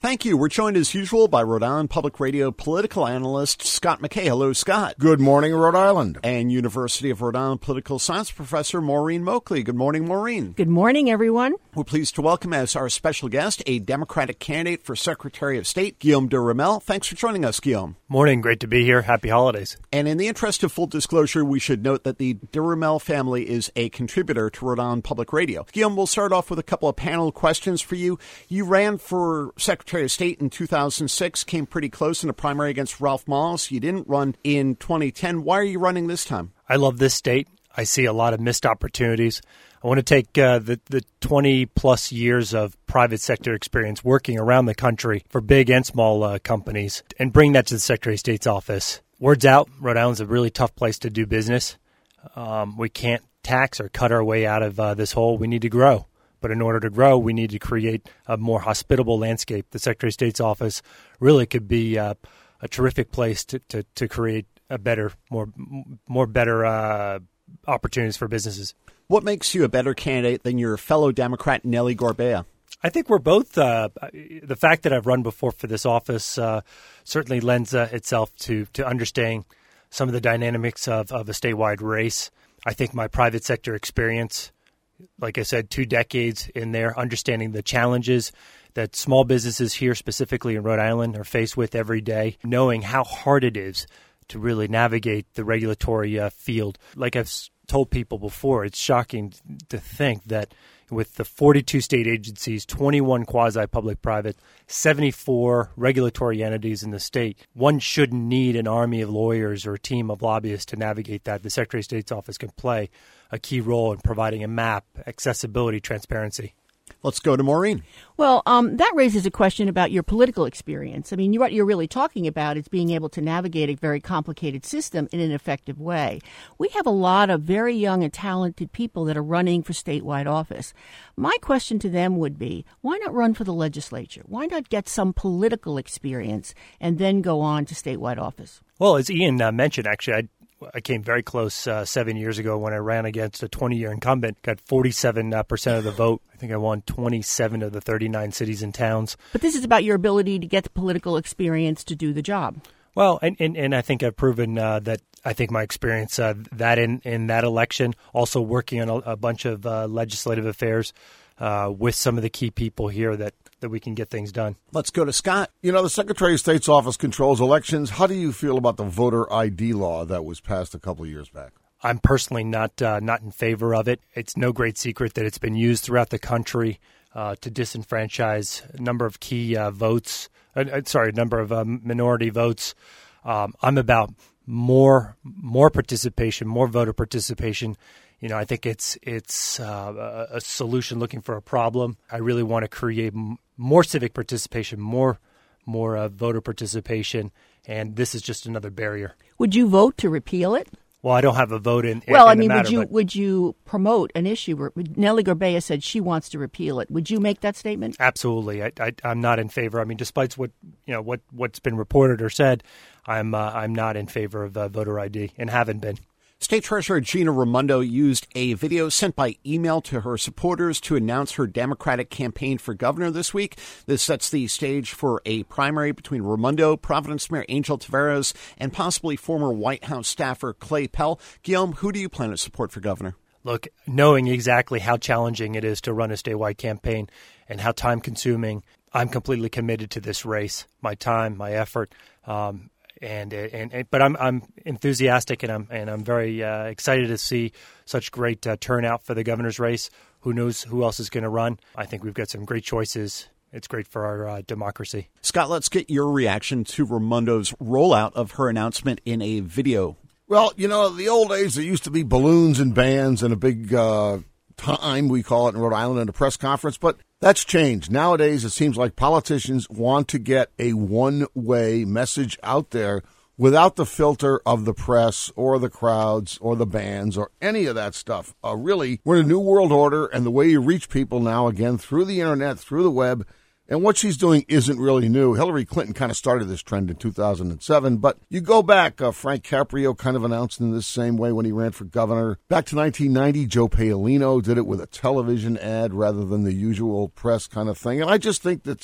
Thank you. We're joined as usual by Rhode Island Public Radio political analyst Scott McKay. Hello, Scott. Good morning, Rhode Island. And University of Rhode Island political science professor Maureen Moakley. Good morning, Maureen. Good morning, everyone. We're pleased to welcome as our special guest a Democratic candidate for Secretary of State, Guillaume Duhamel. Thanks for joining us, Guillaume. Morning. Great to be here. Happy holidays. And in the interest of full disclosure, we should note that the Duhamel family is a contributor to Rhode Island Public Radio. Guillaume, we'll start off with a couple of panel questions for you. You ran for Secretary of State in 2006, came pretty close in a primary against Ralph Moss. You didn't run in 2010. Why are you running this time? I love this state. I see a lot of missed opportunities. I want to take the 20-plus years of private sector experience working around the country for big and small companies and bring that to the Secretary of State's office. Word's out, Rhode Island's a really tough place to do business. We can't tax or cut our way out of this hole. We need to grow. But in order to grow, we need to create a more hospitable landscape. The Secretary of State's office really could be a terrific place to create a better, more better opportunities for businesses. What makes you a better candidate than your fellow Democrat, Nellie Gorbea? I think we're both. The fact that I've run before for this office certainly lends itself to understanding some of the dynamics of a statewide race. I think my private sector experience, like I said, 2 decades in there, understanding the challenges that small businesses here, specifically in Rhode Island, are faced with every day, knowing how hard it is to really navigate the regulatory field. Like I've told people before, it's shocking to think that with the 42 state agencies, 21 quasi-public-private, 74 regulatory entities in the state, one shouldn't need an army of lawyers or a team of lobbyists to navigate that. The Secretary of State's office can play a key role in providing a map, accessibility, transparency. Let's go to Maureen. Well, that raises a question about your political experience. I mean, what you're really talking about is being able to navigate a very complicated system in an effective way. We have a lot of very young and talented people that are running for statewide office. My question to them would be, why not run for the legislature? Why not get some political experience and then go on to statewide office? Well, as Ian mentioned, actually, I came very close 7 years ago when I ran against a 20-year incumbent, got 47% of the vote. I think I won 27 of the 39 cities and towns. But this is about your ability to get the political experience to do the job. Well, and I think I've proven that I think my experience that in that election, also working on a bunch of legislative affairs with some of the key people here that we can get things done. Let's go to Scott. You know, the Secretary of State's office controls elections. How do you feel about the voter ID law that was passed a couple of years back? I'm personally not in favor of it. It's no great secret that it's been used throughout the country to disenfranchise a number of key votes. A number of minority votes. I'm about more participation, more voter participation. You know, I think it's a solution looking for a problem. I really want to create more civic participation, more voter participation, and this is just another barrier. Would you vote to repeal it? Well, I don't have a vote in. Well, in the matter, would you promote an issue where Nellie Gorbea said she wants to repeal it? Would you make that statement? Absolutely. I'm not in favor. I mean, despite what's been reported or said, I'm not in favor of voter ID and haven't been. State Treasurer Gina Raimondo used a video sent by email to her supporters to announce her Democratic campaign for governor this week. This sets the stage for a primary between Raimondo, Providence Mayor Angel Taveras, and possibly former White House staffer Clay Pell. Guillaume, who do you plan to support for governor? Look, knowing exactly how challenging it is to run a statewide campaign and how time-consuming, I'm completely committed to this race, my time, my effort. But I'm enthusiastic and I'm very excited to see such great turnout for the governor's race. Who knows who else is going to run? I think we've got some great choices. It's great for our democracy. Scott, let's get your reaction to Raimondo's rollout of her announcement in a video. Well, you know, the old days, there used to be balloons and bands and a big time, we call it in Rhode Island, and a press conference, but that's changed. Nowadays, it seems like politicians want to get a one-way message out there without the filter of the press or the crowds or the bands or any of that stuff. Really, we're in a new world order, and the way you reach people now, again, through the internet, through the web, and what she's doing isn't really new. Hillary Clinton kind of started this trend in 2007, but you go back, Frank Caprio kind of announced in this same way when he ran for governor. Back to 1990, Joe Paolino did it with a television ad rather than the usual press kind of thing, and I just think that's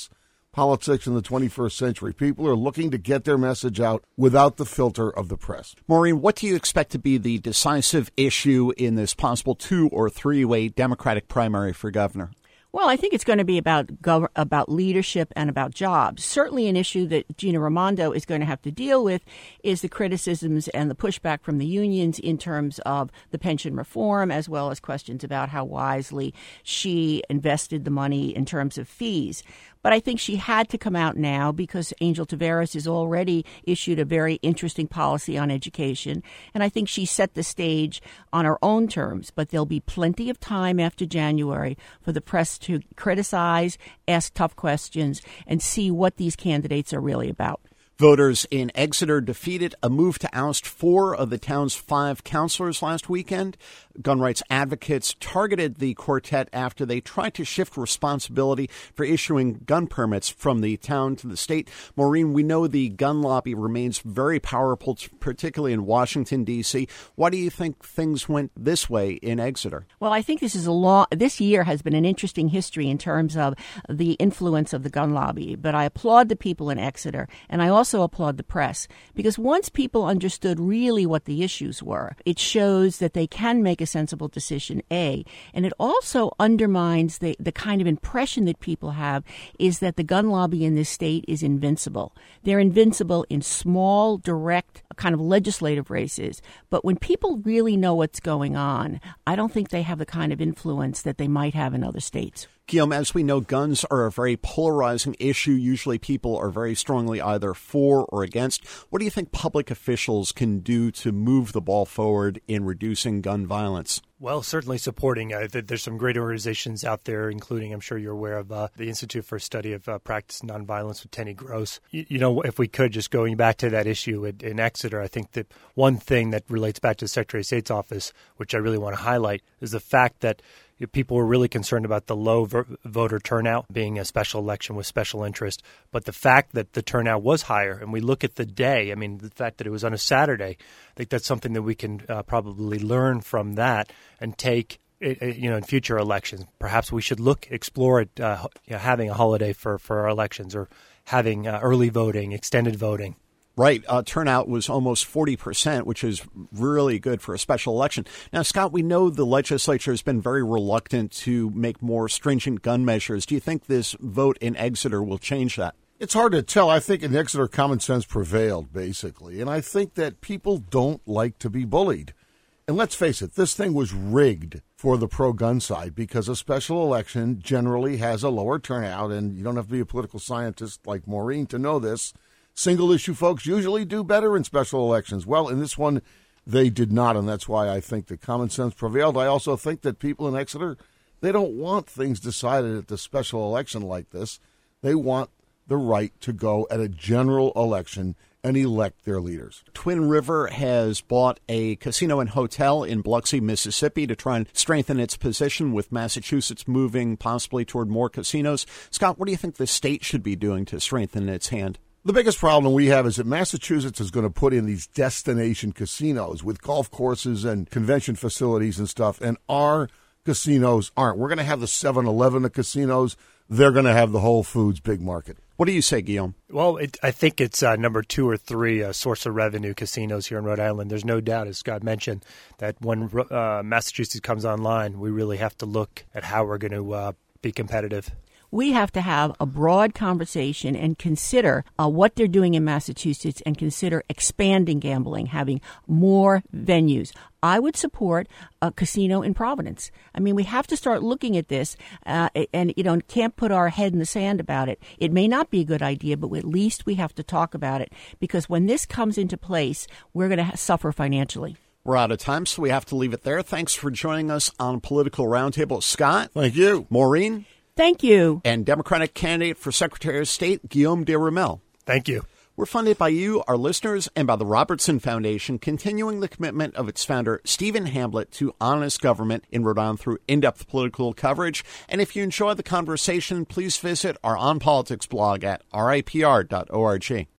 politics in the 21st century. People are looking to get their message out without the filter of the press. Maureen, what do you expect to be the decisive issue in this possible 2- or 3-way Democratic primary for governor? Well, I think it's going to be about leadership and about jobs. Certainly an issue that Gina Raimondo is going to have to deal with is the criticisms and the pushback from the unions in terms of the pension reform, as well as questions about how wisely she invested the money in terms of fees. But I think she had to come out now because Angel Taveras has already issued a very interesting policy on education. And I think she set the stage on her own terms. But there'll be plenty of time after January for the press to criticize, ask tough questions, and see what these candidates are really about. Voters in Exeter defeated a move to oust 4 of the town's 5 councilors last weekend. Gun rights advocates targeted the quartet after they tried to shift responsibility for issuing gun permits from the town to the state. Maureen, we know the gun lobby remains very powerful, particularly in Washington, D.C. Why do you think things went this way in Exeter? Well, I think this year has been an interesting history in terms of the influence of the gun lobby. But I applaud the people in Exeter, and I also applaud the press, because once people understood really what the issues were, it shows that they can make a sensible decision, A. And it also undermines the kind of impression that people have is that the gun lobby in this state is invincible. They're invincible in small, direct kind of legislative races. But when people really know what's going on, I don't think they have the kind of influence that they might have in other states. Guillaume, as we know, guns are a very polarizing issue. Usually people are very strongly either for or against. What do you think public officials can do to move the ball forward in reducing gun violence? Well, certainly supporting. There's some great organizations out there, including, I'm sure you're aware of, the Institute for Study of Practice and Nonviolence with Tenny Gross. You know, if we could, just going back to that issue in Exeter, I think that one thing that relates back to the Secretary of State's office, which I really want to highlight, is the fact that people were really concerned about the low voter turnout being a special election with special interest. But the fact that the turnout was higher, and we look at the day, I mean, the fact that it was on a Saturday, I think that's something that we can probably learn from that and take in future elections. Perhaps we should explore it, having a holiday for our elections, or having early voting, extended voting. Right. Turnout was almost 40%, which is really good for a special election. Now, Scott, we know the legislature has been very reluctant to make more stringent gun measures. Do you think this vote in Exeter will change that? It's hard to tell. I think in Exeter, common sense prevailed, basically. And I think that people don't like to be bullied. And let's face it, this thing was rigged for the pro-gun side because a special election generally has a lower turnout, and you don't have to be a political scientist like Maureen to know this. Single-issue folks usually do better in special elections. Well, in this one, they did not, and that's why I think that common sense prevailed. I also think that people in Exeter, they don't want things decided at the special election like this. They want the right to go at a general election and elect their leaders. Twin River has bought a casino and hotel in Biloxi, Mississippi to try and strengthen its position, with Massachusetts moving possibly toward more casinos. Scott, what do you think the state should be doing to strengthen its hand? The biggest problem we have is that Massachusetts is going to put in these destination casinos with golf courses and convention facilities and stuff, and our casinos aren't. We're going to have the 7-Eleven of casinos. They're going to have the Whole Foods big market. What do you say, Guillaume? Well, I think it's number 2 or 3 source of revenue casinos here in Rhode Island. There's no doubt, as Scott mentioned, that when Massachusetts comes online, we really have to look at how we're going to be competitive. We have to have a broad conversation and consider what they're doing in Massachusetts and consider expanding gambling, having more venues. I would support a casino in Providence. I mean, we have to start looking at this and, can't put our head in the sand about it. It may not be a good idea, but at least we have to talk about it, because when this comes into place, we're going to suffer financially. We're out of time, so we have to leave it there. Thanks for joining us on Political Roundtable. Scott. Thank you. Maureen. Thank you. And Democratic candidate for Secretary of State, Guillaume de Ramel. Thank you. We're funded by you, our listeners, and by the Robertson Foundation, continuing the commitment of its founder, Stephen Hamblett, to honest government in Rhode Island through in-depth political coverage. And if you enjoy the conversation, please visit our On Politics blog at ripr.org.